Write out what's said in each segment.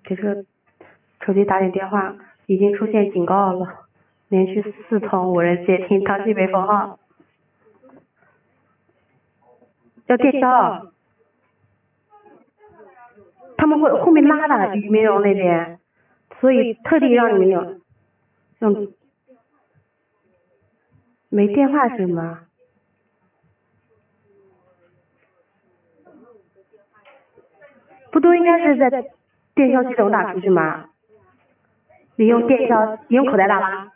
给这个手机打点电话，已经出现警告了，连续4通无人接听，当即被封号，要电销，他们会后面拉的俞明荣那边，所以特地让你们用没电话是吗？不都应该是在电销系统打出去吗？你用电销，你用口袋打吗？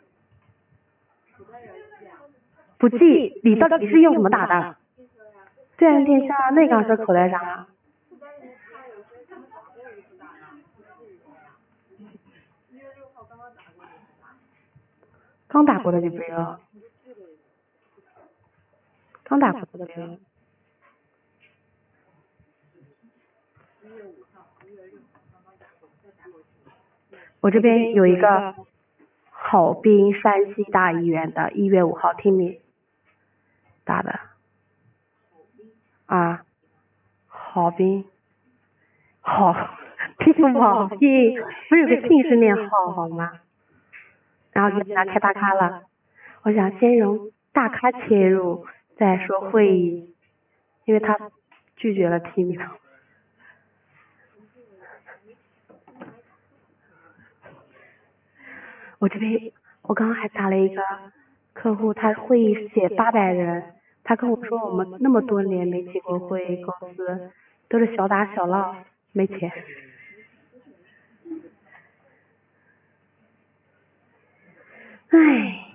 不记，你到底是用什么打的？对啊，电销啊，那刚是口袋上啊。刚打过的就不用，刚打过的不用。我这边有一个郝滨山西大医院的1月5号听米打的啊，郝滨，好，听不好听，不是有个姓是念好吗？然后就给他开大咖了，我想先从大咖切入，再说会议，因为他拒绝了提名。我这边我刚刚还打了一个客户，他会议写800人，他跟我说我们那么多年没结过会，公司都是小打小闹，没钱。唉。